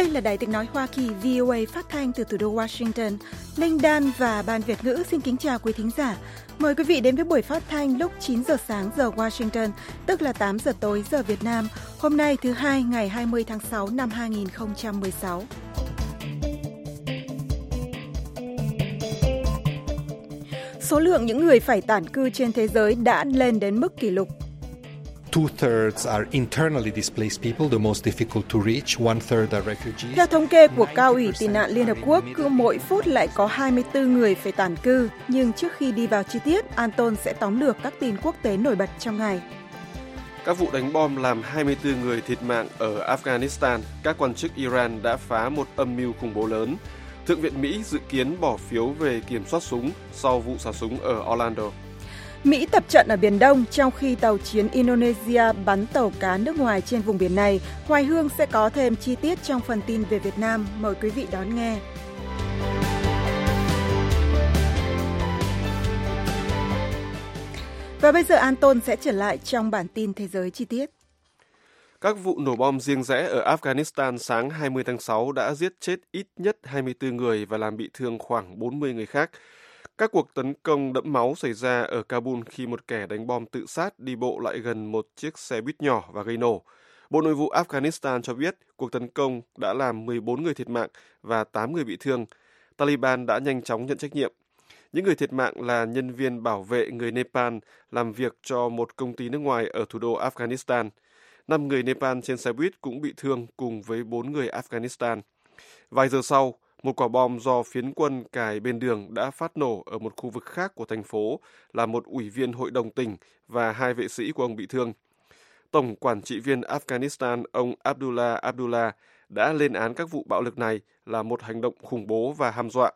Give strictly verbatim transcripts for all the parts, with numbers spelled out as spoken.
Đây là Đài Tiếng nói Hoa Kỳ vê o a phát thanh từ thủ đô Washington. Linh Đan và Ban Việt ngữ xin kính chào quý thính giả. Mời quý vị đến với buổi phát thanh lúc chín giờ sáng giờ Washington, tức là tám giờ tối giờ Việt Nam. Hôm nay thứ hai ngày hai mươi tháng sáu năm hai nghìn không trăm mười sáu. Số lượng những người phải tản cư trên thế giới đã lên đến mức kỷ lục. Two-thirds are internally displaced people, the most difficult to reach. One-third are refugees. Theo thống kê của Cao ủy tị nạn Liên Hợp Quốc, cứ mỗi phút lại có hai mươi tư người phải tản cư. Nhưng trước khi đi vào chi tiết, Anton sẽ tóm lược các tin quốc tế nổi bật trong ngày. Các vụ đánh bom làm hai mươi tư người thiệt mạng ở Afghanistan. Các quan chức Iran đã phá một âm mưu khủng bố lớn. Thượng viện Mỹ dự kiến bỏ phiếu về kiểm soát súng sau vụ xả súng ở Orlando. Mỹ tập trận ở Biển Đông trong khi tàu chiến Indonesia bắn tàu cá nước ngoài trên vùng biển này. Hoài Hương sẽ có thêm chi tiết trong phần tin về Việt Nam. Mời quý vị đón nghe. Và bây giờ Anton sẽ trở lại trong bản tin thế giới chi tiết. Các vụ nổ bom riêng rẽ ở Afghanistan sáng hai mươi tháng sáu đã giết chết ít nhất hai mươi tư người và làm bị thương khoảng bốn mươi người khác. Các cuộc tấn công đẫm máu xảy ra ở Kabul khi một kẻ đánh bom tự sát đi bộ lại gần một chiếc xe buýt nhỏ và gây nổ. Bộ Nội vụ Afghanistan cho biết cuộc tấn công đã làm mười bốn người thiệt mạng và tám người bị thương. Taliban đã nhanh chóng nhận trách nhiệm. Những người thiệt mạng là nhân viên bảo vệ người Nepal làm việc cho một công ty nước ngoài ở thủ đô Afghanistan. Năm người Nepal trên xe buýt cũng bị thương cùng với bốn người Afghanistan. Vài giờ sau, một quả bom do phiến quân cài bên đường đã phát nổ ở một khu vực khác của thành phố, làm một ủy viên hội đồng tỉnh và hai vệ sĩ của ông bị thương. Tổng quản trị viên Afghanistan, ông Abdullah Abdullah, đã lên án các vụ bạo lực này là một hành động khủng bố và hăm dọa.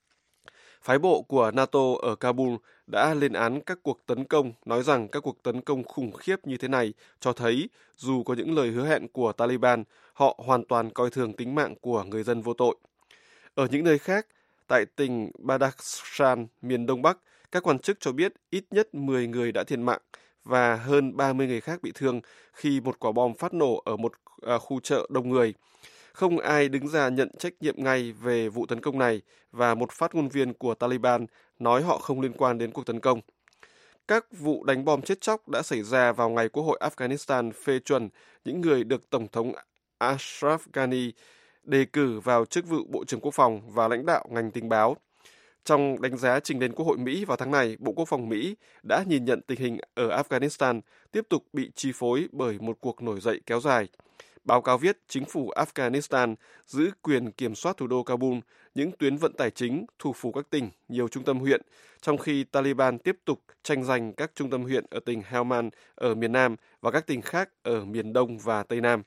Phái bộ của NATO ở Kabul đã lên án các cuộc tấn công, nói rằng các cuộc tấn công khủng khiếp như thế này cho thấy dù có những lời hứa hẹn của Taliban, họ hoàn toàn coi thường tính mạng của người dân vô tội. Ở những nơi khác, tại tỉnh Badakhshan, miền Đông Bắc, các quan chức cho biết ít nhất mười người đã thiệt mạng và hơn ba mươi người khác bị thương khi một quả bom phát nổ ở một khu chợ đông người. Không ai đứng ra nhận trách nhiệm ngay về vụ tấn công này và một phát ngôn viên của Taliban nói họ không liên quan đến cuộc tấn công. Các vụ đánh bom chết chóc đã xảy ra vào ngày Quốc hội Afghanistan phê chuẩn những người được Tổng thống Ashraf Ghani đề cử vào chức vụ Bộ trưởng Quốc phòng và lãnh đạo ngành tình báo. Trong đánh giá trình đến Quốc hội Mỹ vào tháng này, Bộ Quốc phòng Mỹ đã nhìn nhận tình hình ở Afghanistan tiếp tục bị chi phối bởi một cuộc nổi dậy kéo dài. Báo cáo viết chính phủ Afghanistan giữ quyền kiểm soát thủ đô Kabul, những tuyến vận tải chính, thủ phủ các tỉnh, nhiều trung tâm huyện, trong khi Taliban tiếp tục tranh giành các trung tâm huyện ở tỉnh Helmand ở miền Nam và các tỉnh khác ở miền Đông và Tây Nam.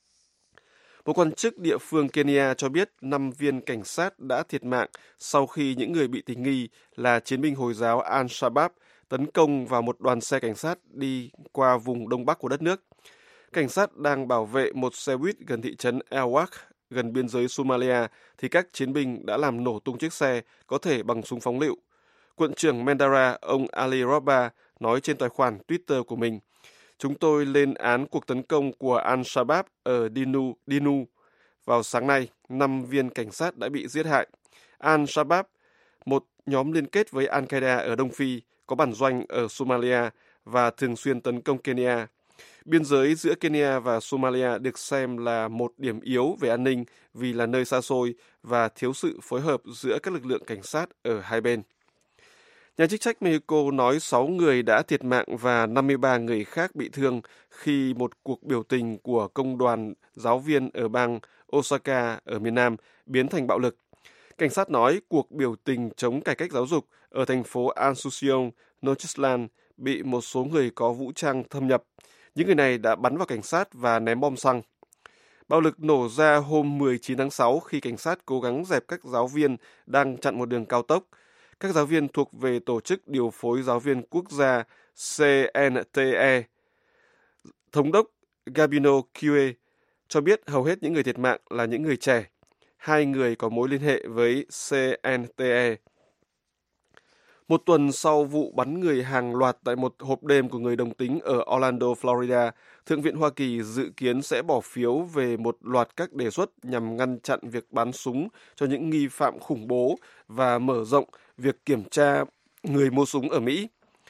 Một quan chức địa phương Kenya cho biết năm viên cảnh sát đã thiệt mạng sau khi những người bị tình nghi là chiến binh Hồi giáo Al-Shabaab tấn công vào một đoàn xe cảnh sát đi qua vùng đông bắc của đất nước. Cảnh sát đang bảo vệ một xe buýt gần thị trấn El Wak, gần biên giới Somalia, thì các chiến binh đã làm nổ tung chiếc xe, có thể bằng súng phóng lựu. Quận trưởng Mandara, ông Ali Roba, nói trên tài khoản Twitter của mình, "Chúng tôi lên án cuộc tấn công của Al-Shabaab ở Dinu, Dinu. Vào sáng nay, năm viên cảnh sát đã bị giết hại. Al-Shabaab, một nhóm liên kết với Al-Qaeda ở Đông Phi, có bản doanh ở Somalia và thường xuyên tấn công Kenya. Biên giới giữa Kenya và Somalia được xem là một điểm yếu về an ninh vì là nơi xa xôi và thiếu sự phối hợp giữa các lực lượng cảnh sát ở hai bên." Nhà chức trách Mexico nói sáu người đã thiệt mạng và năm mươi ba người khác bị thương khi một cuộc biểu tình của công đoàn giáo viên ở bang Oaxaca ở miền Nam biến thành bạo lực. Cảnh sát nói cuộc biểu tình chống cải cách giáo dục ở thành phố Asunción, Nochislan bị một số người có vũ trang thâm nhập. Những người này đã bắn vào cảnh sát và ném bom xăng. Bạo lực nổ ra hôm mười chín tháng sáu khi cảnh sát cố gắng dẹp các giáo viên đang chặn một đường cao tốc. Các giáo viên thuộc về Tổ chức Điều phối Giáo viên Quốc gia C N T E. Thống đốc Gabino Cue cho biết hầu hết những người thiệt mạng là những người trẻ. Hai người có mối liên hệ với C N T E. Một tuần sau vụ bắn người hàng loạt tại một hộp đêm của người đồng tính ở Orlando, Florida, Thượng viện Hoa Kỳ dự kiến sẽ bỏ phiếu về một loạt các đề xuất nhằm ngăn chặn việc bán súng cho những nghi phạm khủng bố và mở rộng việc kiểm tra người mua súng ở Mỹ.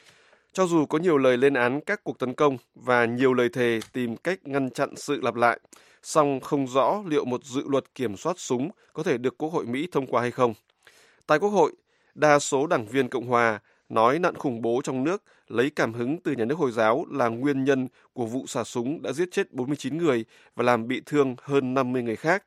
Cho dù có nhiều lời lên án các cuộc tấn công và nhiều lời thề tìm cách ngăn chặn sự lặp lại, song không rõ liệu một dự luật kiểm soát súng có thể được Quốc hội Mỹ thông qua hay không. Tại Quốc hội, đa số đảng viên Cộng hòa nói nạn khủng bố trong nước lấy cảm hứng từ nhà nước Hồi giáo là nguyên nhân của vụ xả súng đã giết chết bốn mươi chín người và làm bị thương hơn năm mươi người khác.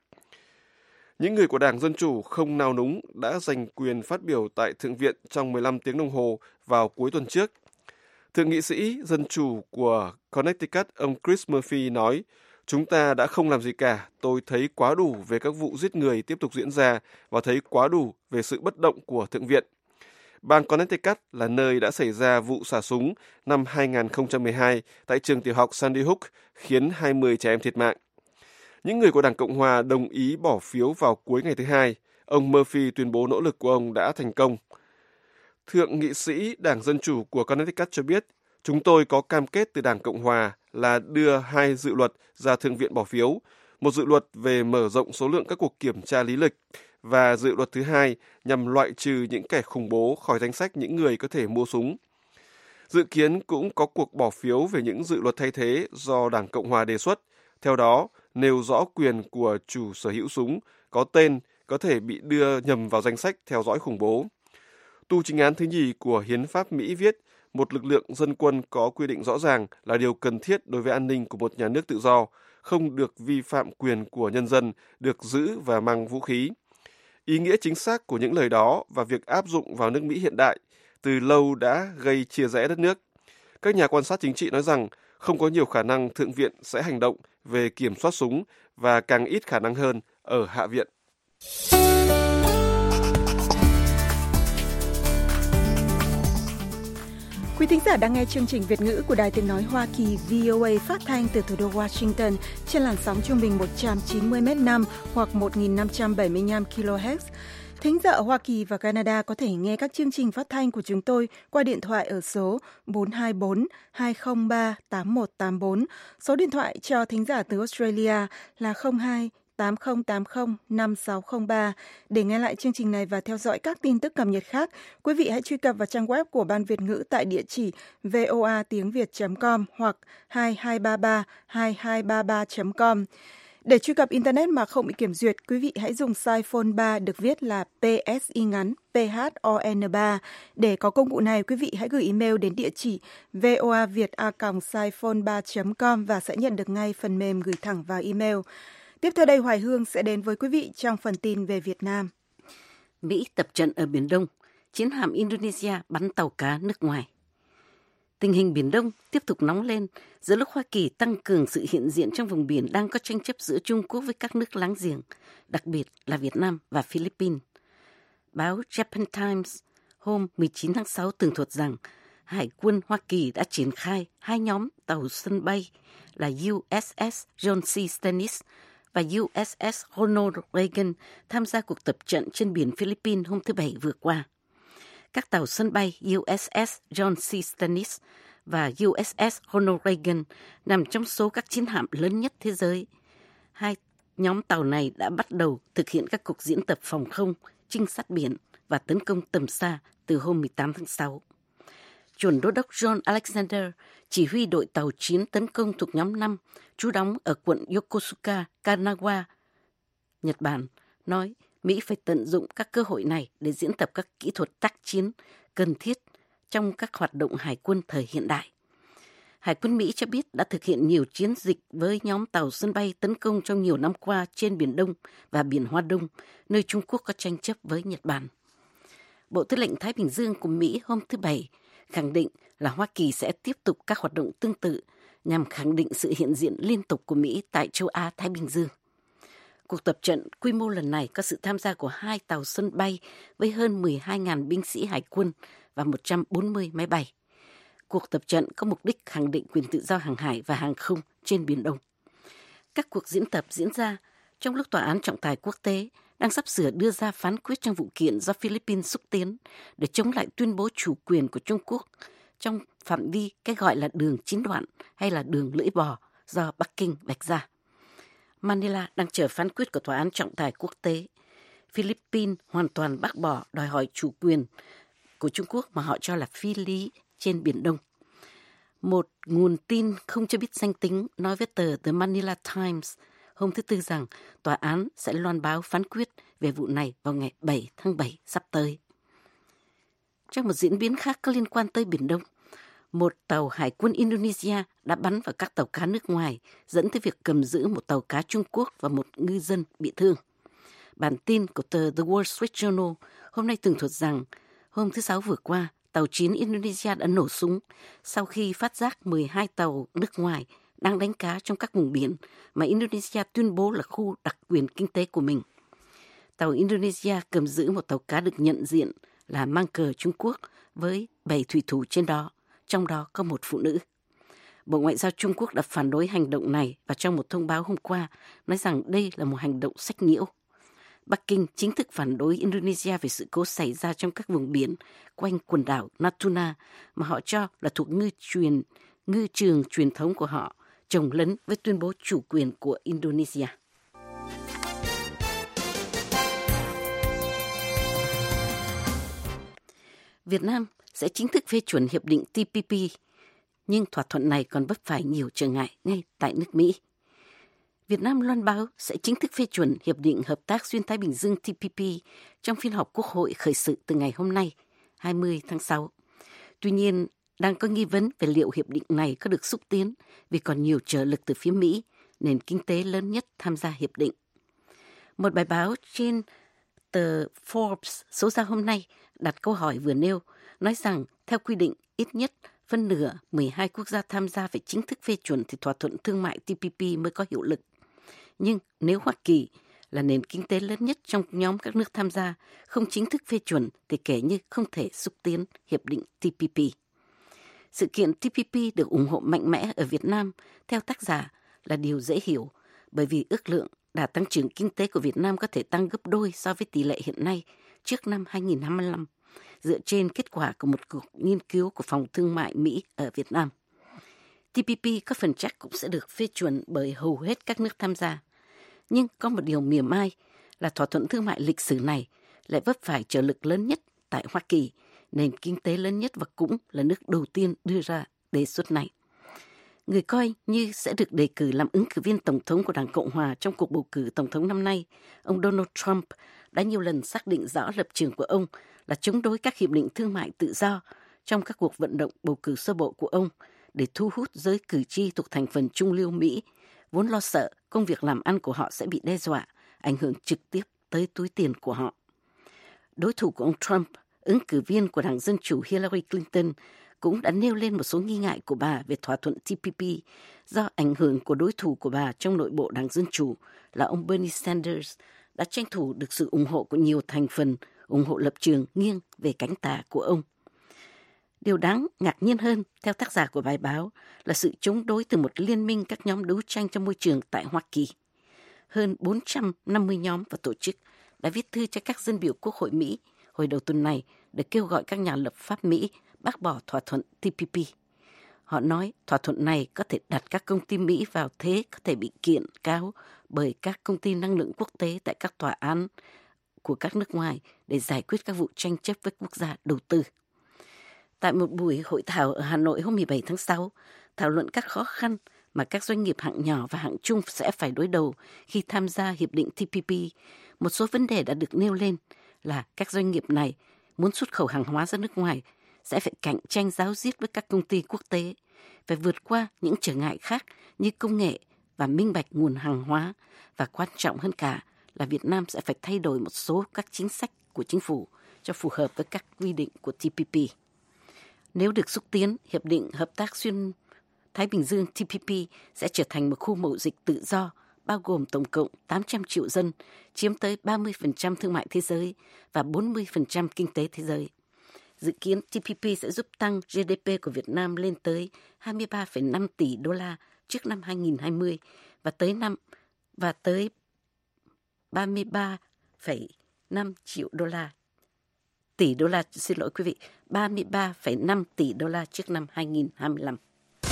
Những người của Đảng Dân Chủ không nao núng đã giành quyền phát biểu tại Thượng viện trong mười lăm tiếng đồng hồ vào cuối tuần trước. Thượng nghị sĩ Dân Chủ của Connecticut, ông Chris Murphy nói, chúng ta đã không làm gì cả, tôi thấy quá đủ về các vụ giết người tiếp tục diễn ra và thấy quá đủ về sự bất động của Thượng viện. Bang Connecticut là nơi đã xảy ra vụ xả súng năm hai không một hai tại trường tiểu học Sandy Hook, khiến hai mươi trẻ em thiệt mạng. Những người của Đảng Cộng Hòa đồng ý bỏ phiếu vào cuối ngày thứ Hai. Ông Murphy tuyên bố nỗ lực của ông đã thành công. Thượng nghị sĩ Đảng Dân Chủ của Connecticut cho biết, chúng tôi có cam kết từ Đảng Cộng Hòa là đưa hai dự luật ra Thượng viện bỏ phiếu, một dự luật về mở rộng số lượng các cuộc kiểm tra lý lịch và dự luật thứ hai nhằm loại trừ những kẻ khủng bố khỏi danh sách những người có thể mua súng. Dự kiến cũng có cuộc bỏ phiếu về những dự luật thay thế do Đảng Cộng Hòa đề xuất, theo đó nêu rõ quyền của chủ sở hữu súng có tên có thể bị đưa nhầm vào danh sách theo dõi khủng bố. Tu chính án thứ nhì của Hiến pháp Mỹ viết, một lực lượng dân quân có quy định rõ ràng là điều cần thiết đối với an ninh của một nhà nước tự do, không được vi phạm quyền của nhân dân được giữ và mang vũ khí. Ý nghĩa chính xác của những lời đó và việc áp dụng vào nước Mỹ hiện đại từ lâu đã gây chia rẽ đất nước. Các nhà quan sát chính trị nói rằng không có nhiều khả năng Thượng viện sẽ hành động về kiểm soát súng và càng ít khả năng hơn ở Hạ viện. Quý thính giả đang nghe chương trình Việt ngữ của Đài Tiếng nói Hoa Kỳ vê o a phát thanh từ thủ đô Washington trên làn sóng trung bình một trăm chín mươi mét năm hoặc một nghìn năm trăm bảy mươi lăm ki lô héc. Thính giả ở Hoa Kỳ và Canada có thể nghe các chương trình phát thanh của chúng tôi qua điện thoại ở số bốn hai bốn hai không ba tám một tám bốn. Số điện thoại cho thính giả từ Australia là không hai tám không tám không năm sáu không ba. Để nghe lại chương trình này và theo dõi các tin tức cập nhật khác, quý vị hãy truy cập vào trang web của Ban Việt ngữ tại địa chỉ voa tiếng việt chấm com hoặc hai hai ba ba hai hai ba ba chấm com. Để truy cập Internet mà không bị kiểm duyệt, quý vị hãy dùng size phone ba được viết là pê ét i ngắn pê hát o en ba. Để có công cụ này, quý vị hãy gửi email đến địa chỉ voaviet a còng size phone ba chấm com và sẽ nhận được ngay phần mềm gửi thẳng vào email. Tiếp theo đây, Hoài Hương sẽ đến với quý vị trong phần tin về Việt Nam. Mỹ tập trận ở Biển Đông, chiến hạm Indonesia bắn tàu cá nước ngoài. Tình hình Biển Đông tiếp tục nóng lên giữa lúc Hoa Kỳ tăng cường sự hiện diện trong vùng biển đang có tranh chấp giữa Trung Quốc với các nước láng giềng, đặc biệt là Việt Nam và Philippines. Báo Japan Times hôm mười chín tháng sáu tường thuật rằng Hải quân Hoa Kỳ đã triển khai hai nhóm tàu sân bay là u ét ét John C. Stennis và u ét ét Ronald Reagan tham gia cuộc tập trận trên biển Philippines hôm thứ Bảy vừa qua. Các tàu sân bay u ét ét John C. Stennis và u ét ét Ronald Reagan nằm trong số các chiến hạm lớn nhất thế giới. Hai nhóm tàu này đã bắt đầu thực hiện các cuộc diễn tập phòng không, trinh sát biển và tấn công tầm xa từ hôm mười tám tháng sáu. Chuẩn đô đốc John Alexander, chỉ huy đội tàu chiến tấn công thuộc nhóm năm, trú đóng ở quận Yokosuka, Kanagawa, Nhật Bản, nói Mỹ phải tận dụng các cơ hội này để diễn tập các kỹ thuật tác chiến cần thiết trong các hoạt động hải quân thời hiện đại. Hải quân Mỹ cho biết đã thực hiện nhiều chiến dịch với nhóm tàu sân bay tấn công trong nhiều năm qua trên Biển Đông và Biển Hoa Đông, nơi Trung Quốc có tranh chấp với Nhật Bản. Bộ Tư lệnh Thái Bình Dương của Mỹ hôm thứ Bảy khẳng định là Hoa Kỳ sẽ tiếp tục các hoạt động tương tự nhằm khẳng định sự hiện diện liên tục của Mỹ tại châu Á-Thái Bình Dương. Cuộc tập trận quy mô lần này có sự tham gia của hai tàu sân bay với hơn mười hai nghìn binh sĩ hải quân và một trăm bốn mươi máy bay. Cuộc tập trận có mục đích khẳng định quyền tự do hàng hải và hàng không trên Biển Đông. Các cuộc diễn tập diễn ra trong lúc Tòa án trọng tài quốc tế đang sắp sửa đưa ra phán quyết trong vụ kiện do Philippines xúc tiến để chống lại tuyên bố chủ quyền của Trung Quốc trong phạm vi cái gọi là đường chín đoạn hay là đường lưỡi bò do Bắc Kinh vạch ra. Manila đang chờ phán quyết của Tòa án trọng tài quốc tế. Philippines hoàn toàn bác bỏ đòi hỏi chủ quyền của Trung Quốc mà họ cho là phi lý trên Biển Đông. Một nguồn tin không cho biết danh tính nói với tờ The Manila Times hôm thứ Tư rằng tòa án sẽ loan báo phán quyết về vụ này vào ngày bảy tháng bảy sắp tới. Trong một diễn biến khác có liên quan tới Biển Đông, một tàu hải quân Indonesia đã bắn vào các tàu cá nước ngoài, dẫn tới việc cầm giữ một tàu cá Trung Quốc và một ngư dân bị thương. Bản tin của tờ The Wall Street Journal hôm nay tường thuật rằng hôm thứ Sáu vừa qua, tàu chiến Indonesia đã nổ súng sau khi phát giác mười hai tàu nước ngoài đang đánh cá trong các vùng biển mà Indonesia tuyên bố là khu đặc quyền kinh tế của mình. Tàu Indonesia cầm giữ một tàu cá được nhận diện là mang cờ Trung Quốc với bảy thủy thủ trên đó, trong đó có một phụ nữ. Bộ Ngoại giao Trung Quốc đã phản đối hành động này và trong một thông báo hôm qua nói rằng đây là một hành động sách nhiễu. Bắc Kinh chính thức phản đối Indonesia về sự cố xảy ra trong các vùng biển quanh quần đảo Natuna mà họ cho là thuộc ngư truyền, ngư trường truyền thống của họ, chồng lấn với tuyên bố chủ quyền của Indonesia. Việt Nam sẽ chính thức phê chuẩn hiệp định T P P, nhưng thỏa thuận này còn vấp phải nhiều trở ngại ngay tại nước Mỹ. Việt Nam loan báo sẽ chính thức phê chuẩn Hiệp định Hợp tác Xuyên Thái Bình Dương T P P trong phiên họp Quốc hội khởi sự từ ngày hôm nay, hai mươi tháng sáu. Tuy nhiên, đang có nghi vấn về liệu hiệp định này có được xúc tiến vì còn nhiều trợ lực từ phía Mỹ, nền kinh tế lớn nhất tham gia hiệp định. Một bài báo trên tờ Forbes số ra hôm nay đặt câu hỏi vừa nêu, nói rằng theo quy định ít nhất phân nửa mười hai quốc gia tham gia phải chính thức phê chuẩn thì thỏa thuận thương mại T P P mới có hiệu lực. Nhưng nếu Hoa Kỳ là nền kinh tế lớn nhất trong nhóm các nước tham gia không chính thức phê chuẩn thì kể như không thể xúc tiến hiệp định T P P. Sự kiện T P P được ủng hộ mạnh mẽ ở Việt Nam theo tác giả là điều dễ hiểu bởi vì ước lượng đà tăng trưởng kinh tế của Việt Nam có thể tăng gấp đôi so với tỷ lệ hiện nay trước năm hai nghìn không trăm hai mươi lăm, dựa trên kết quả của một cuộc nghiên cứu của Phòng Thương mại Mỹ ở Việt Nam. T P P có phần chắc cũng sẽ được phê chuẩn bởi hầu hết các nước tham gia. Nhưng có một điều mỉa mai là thỏa thuận thương mại lịch sử này lại vấp phải trở lực lớn nhất tại Hoa Kỳ, nền kinh tế lớn nhất và cũng là nước đầu tiên đưa ra đề xuất này. Người coi như sẽ được đề cử làm ứng cử viên tổng thống của Đảng Cộng Hòa trong cuộc bầu cử tổng thống năm nay, ông Donald Trump đã nhiều lần xác định rõ lập trường của ông là chống đối các hiệp định thương mại tự do trong các cuộc vận động bầu cử sơ bộ của ông để thu hút giới cử tri thuộc thành phần trung lưu Mỹ, vốn lo sợ công việc làm ăn của họ sẽ bị đe dọa, ảnh hưởng trực tiếp tới túi tiền của họ. Đối thủ của ông Trump, ứng cử viên của Đảng Dân Chủ Hillary Clinton, cũng đã nêu lên một số nghi ngại của bà về thỏa thuận T P P do ảnh hưởng của đối thủ của bà trong nội bộ Đảng Dân Chủ là ông Bernie Sanders đã tranh thủ được sự ủng hộ của nhiều thành phần ủng hộ lập trường nghiêng về cánh tả của ông. Điều đáng ngạc nhiên hơn, theo tác giả của bài báo, là sự chống đối từ một liên minh các nhóm đấu tranh trong môi trường tại Hoa Kỳ. Hơn bốn trăm năm mươi nhóm và tổ chức đã viết thư cho các dân biểu Quốc hội Mỹ hồi đầu tuần này để kêu gọi các nhà lập pháp Mỹ bác bỏ thỏa thuận T P P. Họ nói thỏa thuận này có thể đặt các công ty Mỹ vào thế có thể bị kiện cáo bởi các công ty năng lượng quốc tế tại các tòa án của các nước ngoài để giải quyết các vụ tranh chấp với quốc gia đầu tư. Tại một buổi hội thảo ở Hà Nội hôm mười bảy tháng sáu, thảo luận các khó khăn mà các doanh nghiệp hạng nhỏ và hạng trung sẽ phải đối đầu khi tham gia hiệp định T P P, một số vấn đề đã được nêu lên là các doanh nghiệp này muốn xuất khẩu hàng hóa ra nước ngoài sẽ phải cạnh tranh ráo riết với các công ty quốc tế, phải vượt qua những trở ngại khác như công nghệ và minh bạch nguồn hàng hóa, và quan trọng hơn cả là Việt Nam sẽ phải thay đổi một số các chính sách của chính phủ cho phù hợp với các quy định của T P P. Nếu được xúc tiến, Hiệp định Hợp tác Xuyên Thái Bình Dương T P P sẽ trở thành một khu mậu dịch tự do, bao gồm tổng cộng tám trăm triệu dân, chiếm tới ba mươi phần trăm thương mại thế giới và bốn mươi phần trăm kinh tế thế giới. Dự kiến T P P sẽ giúp tăng G D P của Việt Nam lên tới hai mươi ba phẩy năm tỷ đô la trước năm hai nghìn không trăm hai mươi và tới năm và tới ba mươi ba phẩy năm triệu đô la. Tỷ đô la, xin lỗi quý vị, ba mươi ba phẩy năm tỷ đô la trước năm hai nghìn hai mươi lăm.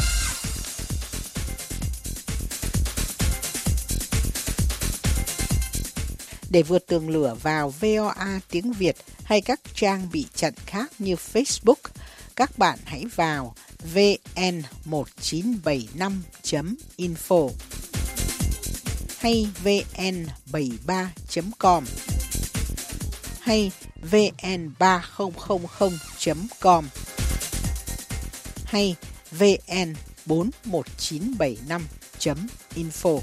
Để vượt tường lửa vào vê o a tiếng Việt hay các trang bị chặn khác như Facebook, các bạn hãy vào vê en một chín bảy năm chấm info hay vê en bảy ba chấm com hay vê en ba không không không chấm com hay vê en bốn một chín bảy năm chấm info.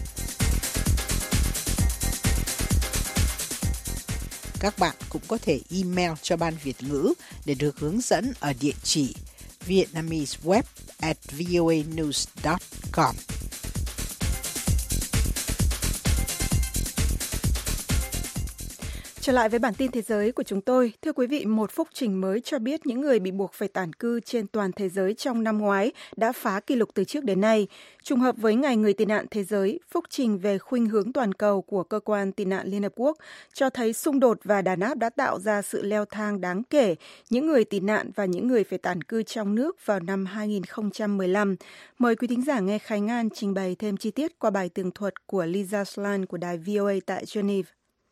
Các bạn cũng có thể email cho Ban Việt ngữ để được hướng dẫn ở địa chỉ vietnameseweb at voanews dot com. Trở lại với bản tin thế giới của chúng tôi. Thưa quý vị, một phúc trình mới cho biết những người bị buộc phải tản cư trên toàn thế giới trong năm ngoái đã phá kỷ lục từ trước đến nay. Trùng hợp với Ngày Người tị nạn Thế giới, phúc trình về khuynh hướng toàn cầu của Cơ quan Tị nạn Liên Hợp Quốc cho thấy xung đột và đàn áp đã tạo ra sự leo thang đáng kể những người tị nạn và những người phải tản cư trong nước vào năm hai nghìn không trăm mười lăm. Mời quý thính giả nghe Khánh An trình bày thêm chi tiết qua bài tường thuật của Lisa Slan của đài vê o a tại Geneva.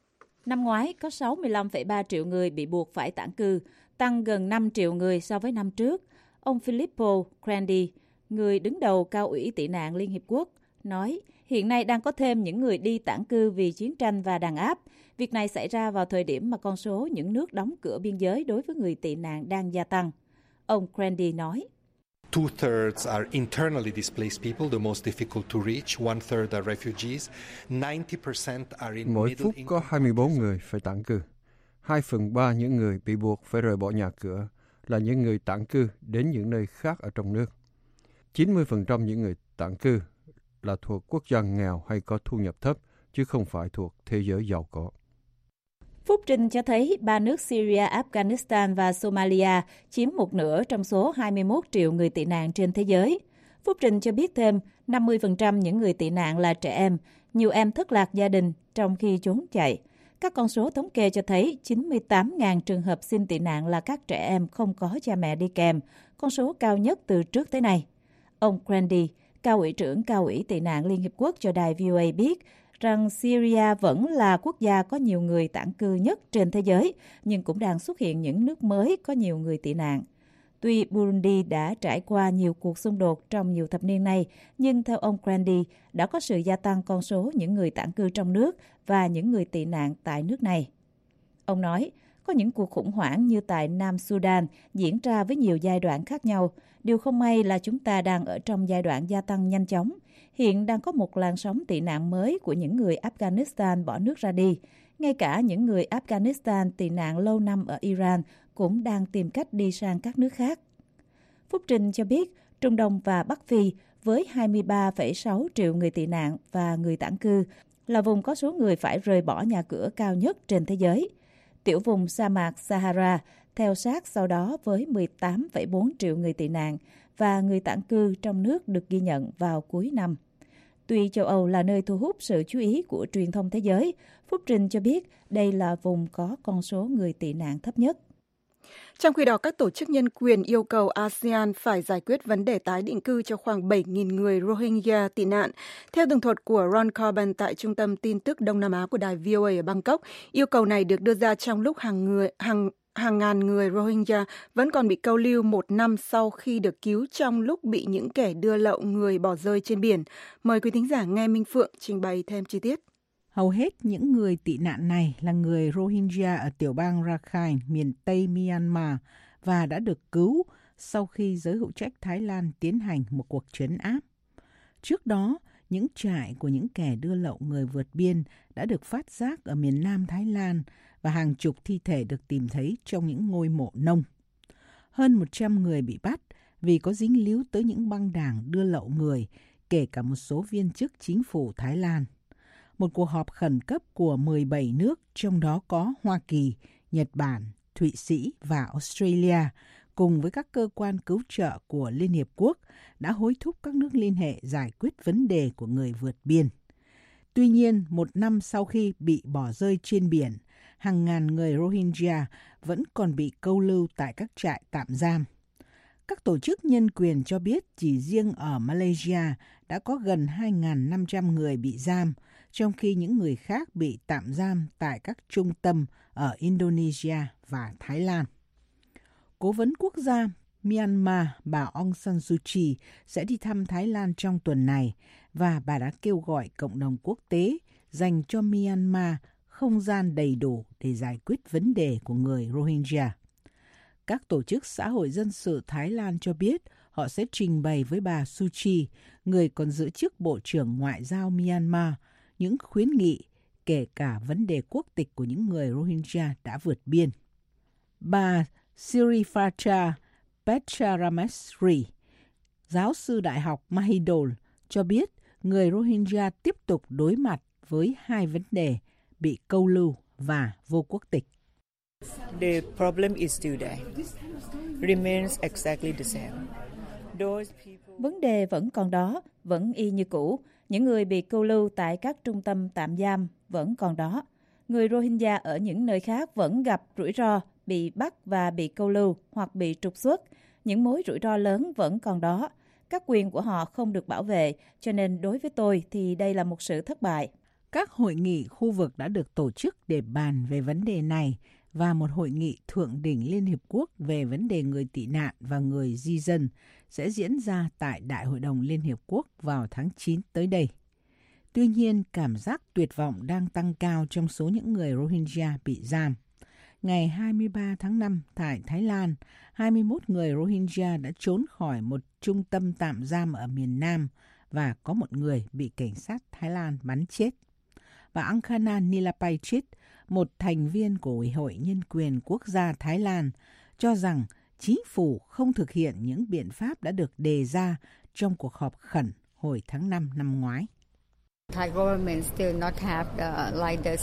Năm ngoái, có sáu mươi lăm phẩy ba triệu người bị buộc phải tản cư, tăng gần năm triệu người so với năm trước. Ông Filippo Grandi, người đứng đầu Cao ủy Tị nạn Liên Hiệp Quốc, nói hiện nay đang có thêm những người đi tản cư vì chiến tranh và đàn áp. Việc này xảy ra vào thời điểm mà con số những nước đóng cửa biên giới đối với người tị nạn đang gia tăng. Ông Grandi nói, Two-thirds are internally displaced people, the most difficult to reach. One-third are refugees. ninety percent are in Mỗi middle phút có hai mươi bốn người phải tản cư. Hai phần ba những người bị buộc phải rời bỏ nhà cửa là những người tản cư đến những nơi khác ở trong nước. chín mươi phần trăm những người tản cư là thuộc quốc gia nghèo hay có thu nhập thấp, chứ không phải thuộc thế giới giàu có. Phúc trình cho thấy ba nước Syria, Afghanistan và Somalia chiếm một nửa trong số hai mươi mốt triệu người tị nạn trên thế giới. Phúc trình cho biết thêm năm mươi phần trăm những người tị nạn là trẻ em, nhiều em thất lạc gia đình trong khi trốn chạy. Các con số thống kê cho thấy chín mươi tám nghìn trường hợp xin tị nạn là các trẻ em không có cha mẹ đi kèm, con số cao nhất từ trước tới nay. Ông Grandi, Cao ủy trưởng Cao ủy Tị nạn Liên Hiệp Quốc cho đài vê o a biết rằng Syria vẫn là quốc gia có nhiều người tản cư nhất trên thế giới, nhưng cũng đang xuất hiện những nước mới có nhiều người tị nạn. Tuy Burundi đã trải qua nhiều cuộc xung đột trong nhiều thập niên nay, nhưng theo ông Grandi, đã có sự gia tăng con số những người tản cư trong nước và những người tị nạn tại nước này. Ông nói, có những cuộc khủng hoảng như tại Nam Sudan diễn ra với nhiều giai đoạn khác nhau. Điều không may là chúng ta đang ở trong giai đoạn gia tăng nhanh chóng. Hiện đang có một làn sóng tị nạn mới của những người Afghanistan bỏ nước ra đi. Ngay cả những người Afghanistan tị nạn lâu năm ở Iran cũng đang tìm cách đi sang các nước khác. Phúc trình cho biết Trung Đông và Bắc Phi với hai mươi ba phẩy sáu triệu người tị nạn và người tản cư là vùng có số người phải rời bỏ nhà cửa cao nhất trên thế giới. Tiểu vùng sa mạc Sahara theo sát sau đó với mười tám phẩy bốn triệu người tị nạn và người tản cư trong nước được ghi nhận vào cuối năm. Tuy châu Âu là nơi thu hút sự chú ý của truyền thông thế giới, Phúc trình cho biết đây là vùng có con số người tị nạn thấp nhất. Trong khi đó, các tổ chức nhân quyền yêu cầu a sê an phải giải quyết vấn đề tái định cư cho khoảng bảy nghìn người Rohingya tị nạn. Theo tường thuật của Ron Corbin tại Trung tâm Tin tức Đông Nam Á của đài vê o a ở Bangkok, yêu cầu này được đưa ra trong lúc hàng người hàng hàng ngàn người Rohingya vẫn còn bị câu lưu một năm sau khi được cứu trong lúc bị những kẻ đưa lậu người bỏ rơi trên biển. Mời quý thính giả nghe Minh Phượng trình bày thêm chi tiết. Hầu hết những người tị nạn này là người Rohingya ở tiểu bang Rakhine, miền Tây Myanmar và đã được cứu sau khi giới hữu trách Thái Lan tiến hành một cuộc trấn áp. Trước đó, những trại của những kẻ đưa lậu người vượt biên đã được phát giác ở miền Nam Thái Lan và hàng chục thi thể được tìm thấy trong những ngôi mộ nông. Hơn một trăm người bị bắt vì có dính líu tới những băng đảng đưa lậu người, kể cả một số viên chức chính phủ Thái Lan. Một cuộc họp khẩn cấp của mười bảy nước, trong đó có Hoa Kỳ, Nhật Bản, Thụy Sĩ và Australia, cùng với các cơ quan cứu trợ của Liên Hiệp Quốc, đã hối thúc các nước liên hệ giải quyết vấn đề của người vượt biên. Tuy nhiên, một năm sau khi bị bỏ rơi trên biển, hàng ngàn người Rohingya vẫn còn bị câu lưu tại các trại tạm giam. Các tổ chức nhân quyền cho biết chỉ riêng ở Malaysia đã có gần hai nghìn năm trăm người bị giam, trong khi những người khác bị tạm giam tại các trung tâm ở Indonesia và Thái Lan. Cố vấn quốc gia Myanmar bà Aung San Suu Kyi sẽ đi thăm Thái Lan trong tuần này và bà đã kêu gọi cộng đồng quốc tế dành cho Myanmar không gian đầy đủ để giải quyết vấn đề của người Rohingya. Các tổ chức xã hội dân sự Thái Lan cho biết họ sẽ trình bày với bà Suu Kyi, người còn giữ chức Bộ trưởng Ngoại giao Myanmar, những khuyến nghị, kể cả vấn đề quốc tịch của những người Rohingya đã vượt biên. Bà Siripacha Petraramesri, giáo sư đại học Mahidol, cho biết người Rohingya tiếp tục đối mặt với hai vấn đề bị câu lưu và vô quốc tịch. The problem is still there. Remains exactly the same. Those people... Vấn đề vẫn còn đó, vẫn y như cũ. Những người bị câu lưu tại các trung tâm tạm giam vẫn còn đó. Người Rohingya ở những nơi khác vẫn gặp rủi ro bị bắt và bị câu lưu hoặc bị trục xuất. Những mối rủi ro lớn vẫn còn đó. Các quyền của họ không được bảo vệ, cho nên đối với tôi thì đây là một sự thất bại. Các hội nghị khu vực đã được tổ chức để bàn về vấn đề này và một hội nghị thượng đỉnh Liên Hiệp Quốc về vấn đề người tị nạn và người di dân sẽ diễn ra tại Đại hội đồng Liên Hiệp Quốc vào tháng chín tới đây. Tuy nhiên, cảm giác tuyệt vọng đang tăng cao trong số những người Rohingya bị giam. Ngày hai mươi ba tháng năm tại Thái Lan, hai mươi mốt người Rohingya đã trốn khỏi một trung tâm tạm giam ở miền Nam và có một người bị cảnh sát Thái Lan bắn chết. Bà Angkana Nilapaichit, một thành viên của Ủy hội Nhân quyền Quốc gia Thái Lan, cho rằng chính phủ không thực hiện những biện pháp đã được đề ra trong cuộc họp khẩn hồi tháng năm năm ngoái. Thai government still not have the, like the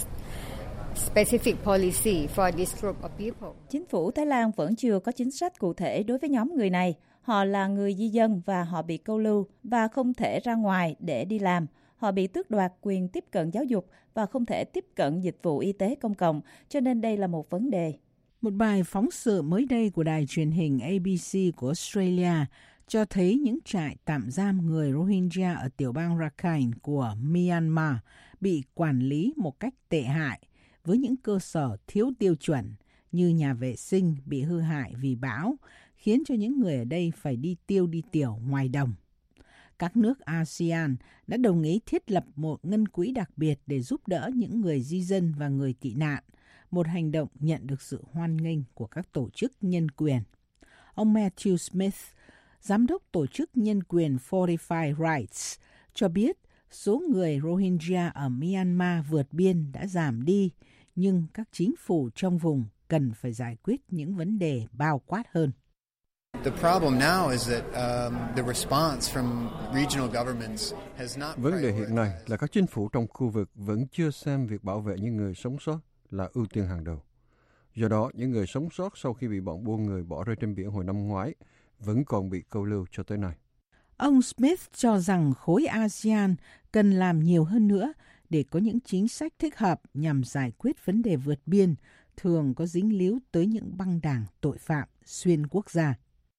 specific policy for this group of people. Chính phủ Thái Lan vẫn chưa có chính sách cụ thể đối với nhóm người này. Họ là người di dân và họ bị câu lưu và không thể ra ngoài để đi làm. Họ bị tước đoạt quyền tiếp cận giáo dục và không thể tiếp cận dịch vụ y tế công cộng, cho nên đây là một vấn đề. Một bài phóng sự mới đây của đài truyền hình A B C của Australia cho thấy những trại tạm giam người Rohingya ở tiểu bang Rakhine của Myanmar bị quản lý một cách tệ hại, với những cơ sở thiếu tiêu chuẩn như nhà vệ sinh bị hư hại vì bão, khiến cho những người ở đây phải đi tiêu đi tiểu ngoài đồng. Các nước a sê an đã đồng ý thiết lập một ngân quỹ đặc biệt để giúp đỡ những người di dân và người tị nạn, một hành động nhận được sự hoan nghênh của các tổ chức nhân quyền. Ông Matthew Smith, giám đốc tổ chức nhân quyền Fortify Rights, cho biết số người Rohingya ở Myanmar vượt biên đã giảm đi, nhưng các chính phủ trong vùng cần phải giải quyết những vấn đề bao quát hơn. The problem now is that um, the response from regional governments has not. Vấn đề hiện nay là các chính phủ trong khu vực vẫn chưa xem việc bảo vệ những người sống sót là ưu tiên hàng đầu. Do đó, những người sống sót sau khi bị bọn buôn người bỏ rơi trên biển hồi năm ngoái vẫn còn bị câu lưu cho tới nay. Ông Smith cho rằng khối a sê an cần làm nhiều hơn nữa để có những chính sách thích hợp nhằm giải quyết vấn đề vượt biên, thường có dính líu tới những băng đảng tội phạm xuyên quốc gia.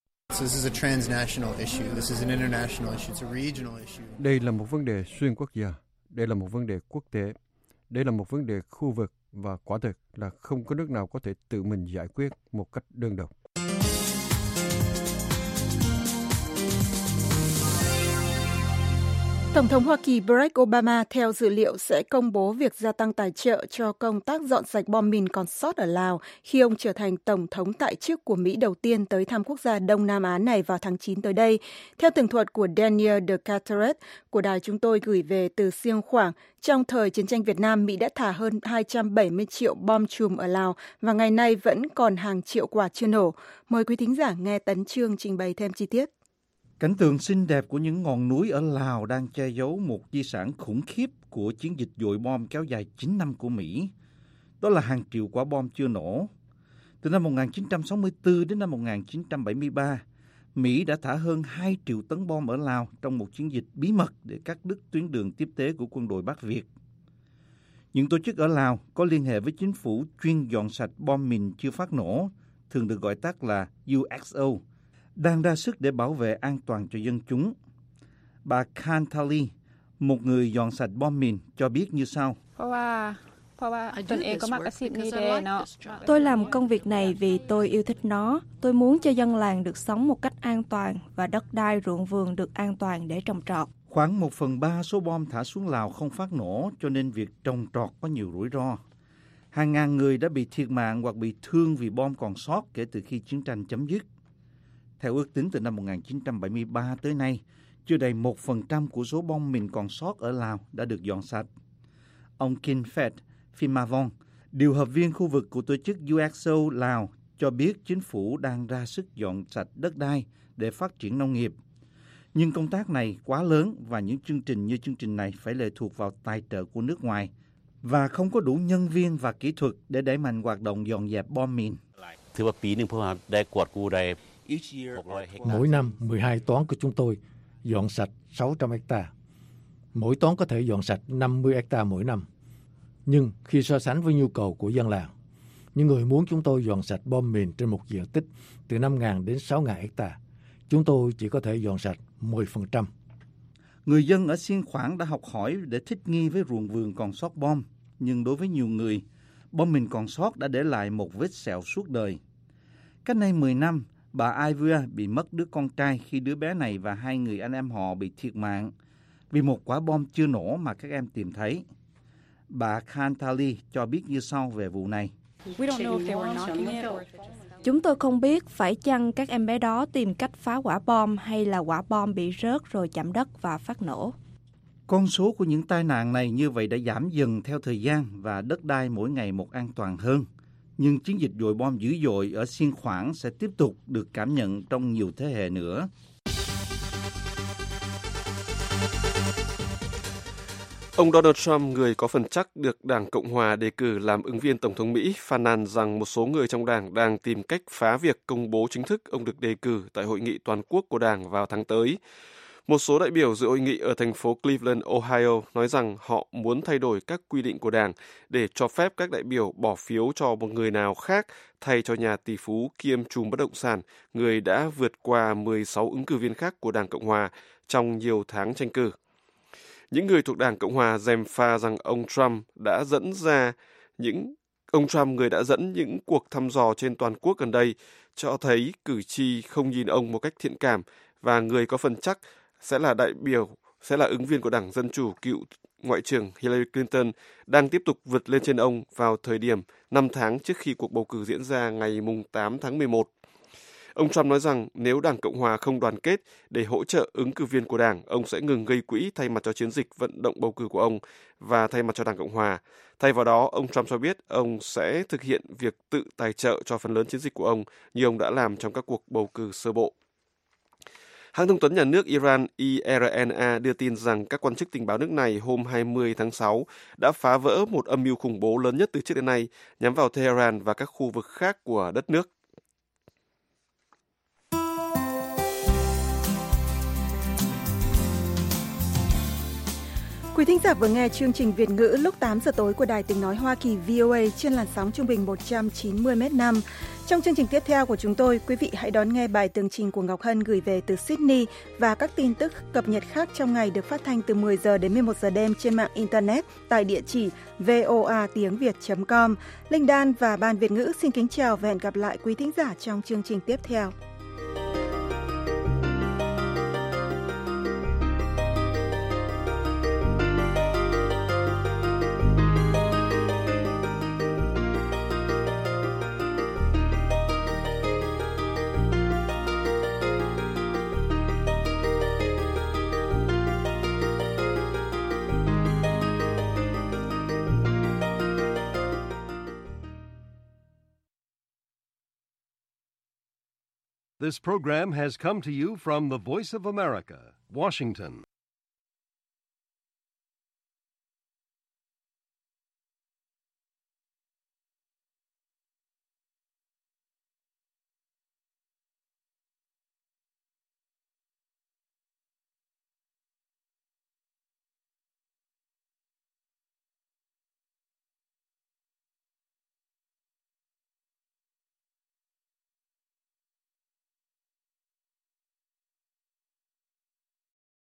Đây là một vấn đề xuyên quốc gia, đây là một vấn đề quốc tế, đây là một vấn đề khu vực và quả thực là không có nước nào có thể tự mình giải quyết một cách đơn độc. Tổng thống Hoa Kỳ Barack Obama theo dữ liệu sẽ công bố việc gia tăng tài trợ cho công tác dọn sạch bom mìn còn sót ở Lào khi ông trở thành Tổng thống tại chức của Mỹ đầu tiên tới thăm quốc gia Đông Nam Á này vào tháng chín tới đây. Theo tường thuật của Daniel de Carteret của đài chúng tôi gửi về từ Siêng Khoảng, trong thời chiến tranh Việt Nam, Mỹ đã thả hơn hai trăm bảy mươi triệu bom chùm ở Lào và ngày nay vẫn còn hàng triệu quả chưa nổ. Mời quý thính giả nghe Tấn Chương trình bày thêm chi tiết. Cảnh tượng xinh đẹp của những ngọn núi ở Lào đang che giấu một di sản khủng khiếp của chiến dịch dội bom kéo dài chín năm của Mỹ. Đó là hàng triệu quả bom chưa nổ. Từ năm một nghìn chín trăm sáu mươi tư đến năm một nghìn chín trăm bảy mươi ba, Mỹ đã thả hơn hai triệu tấn bom ở Lào trong một chiến dịch bí mật để cắt đứt tuyến đường tiếp tế của quân đội Bắc Việt. Những tổ chức ở Lào có liên hệ với chính phủ chuyên dọn sạch bom mìn chưa phát nổ, thường được gọi tắt là U X O, đang ra sức để bảo vệ an toàn cho dân chúng. Bà Kantali, một người dọn sạch bom mìn, cho biết như sau. Tôi làm công việc này vì tôi yêu thích nó. Tôi muốn cho dân làng được sống một cách an toàn và đất đai ruộng vườn được an toàn để trồng trọt. Khoảng một phần ba số bom thả xuống Lào không phát nổ, cho nên việc trồng trọt có nhiều rủi ro. Hàng ngàn người đã bị thiệt mạng hoặc bị thương vì bom còn sót kể từ khi chiến tranh chấm dứt. Theo ước tính từ năm một nghìn chín trăm bảy mươi ba tới nay, chưa đầy một phần trăm của số bom mìn còn sót ở Lào đã được dọn sạch. Ông Kinfet Phimavong, điều hợp viên khu vực của tổ chức U X O Lào, cho biết chính phủ đang ra sức dọn sạch đất đai để phát triển nông nghiệp. Nhưng công tác này quá lớn và những chương trình như chương trình này phải lệ thuộc vào tài trợ của nước ngoài và không có đủ nhân viên và kỹ thuật để đẩy mạnh hoạt động dọn dẹp bom mìn. Mỗi năm, mười hai toán của chúng tôi dọn sạch sáu trăm hectare. Mỗi toán có thể dọn sạch năm mươi hectare mỗi năm. Nhưng khi so sánh với nhu cầu của dân làng, những người muốn chúng tôi dọn sạch bom mìn trên một diện tích từ năm nghìn đến sáu nghìn hectare, chúng tôi chỉ có thể dọn sạch mười phần trăm. Người dân ở Xiên Khoảng đã học hỏi để thích nghi với ruộng vườn còn sót bom, nhưng đối với nhiều người, bom mìn còn sót đã để lại một vết sẹo suốt đời. Cách đây mười năm, bà Ivua bị mất đứa con trai khi đứa bé này và hai người anh em họ bị thiệt mạng vì một quả bom chưa nổ mà các em tìm thấy. Bà Kantali cho biết như sau về vụ này. Chúng tôi không biết phải chăng các em bé đó tìm cách phá quả bom hay là quả bom bị rớt rồi chạm đất và phát nổ. Con số của những tai nạn này như vậy đã giảm dần theo thời gian và đất đai mỗi ngày một an toàn hơn. Nhưng chiến dịch dội bom dữ dội ở Xiên Khoảng sẽ tiếp tục được cảm nhận trong nhiều thế hệ nữa. Ông Donald Trump, người có phần chắc được Đảng Cộng Hòa đề cử làm ứng viên Tổng thống Mỹ, phàn nàn rằng một số người trong đảng đang tìm cách phá việc công bố chính thức ông được đề cử tại hội nghị toàn quốc của đảng vào tháng tới. Một số đại biểu dự hội nghị ở thành phố Cleveland, Ohio nói rằng họ muốn thay đổi các quy định của đảng để cho phép các đại biểu bỏ phiếu cho một người nào khác thay cho nhà tỷ phú kiêm trùm bất động sản, người đã vượt qua mười sáu ứng cử viên khác của Đảng Cộng Hòa trong nhiều tháng tranh cử. Những người thuộc Đảng Cộng Hòa gièm pha rằng ông Trump đã dẫn ra những ông Trump người đã dẫn những cuộc thăm dò trên toàn quốc gần đây cho thấy cử tri không nhìn ông một cách thiện cảm và người có phần chắc sẽ là đại biểu sẽ là ứng viên của Đảng Dân Chủ, cựu Ngoại trưởng Hillary Clinton đang tiếp tục vượt lên trên ông vào thời điểm năm tháng trước khi cuộc bầu cử diễn ra ngày tám tháng mười một. Ông Trump nói rằng nếu Đảng Cộng Hòa không đoàn kết để hỗ trợ ứng cử viên của đảng, ông sẽ ngừng gây quỹ thay mặt cho chiến dịch vận động bầu cử của ông và thay mặt cho Đảng Cộng Hòa. Thay vào đó, ông Trump cho biết ông sẽ thực hiện việc tự tài trợ cho phần lớn chiến dịch của ông như ông đã làm trong các cuộc bầu cử sơ bộ. Hãng thông tấn nhà nước Iran I R N A đưa tin rằng các quan chức tình báo nước này hôm hai mươi tháng sáu đã phá vỡ một âm mưu khủng bố lớn nhất từ trước đến nay nhắm vào Tehran và các khu vực khác của đất nước. Quý thính giả vừa nghe chương trình Việt ngữ lúc tám giờ tối của Đài Tiếng nói Hoa Kỳ V O A trên làn sóng trung bình một trăm chín mươi mét năm. Trong chương trình tiếp theo của chúng tôi, quý vị hãy đón nghe bài tường trình của Ngọc Hân gửi về từ Sydney và các tin tức cập nhật khác trong ngày được phát thanh từ mười giờ đến mười một giờ đêm trên mạng Internet tại địa chỉ voa tiếng việt chấm com. Linh Đan và Ban Việt ngữ xin kính chào và hẹn gặp lại quý thính giả trong chương trình tiếp theo. This program has come to you from the Voice of America, Washington.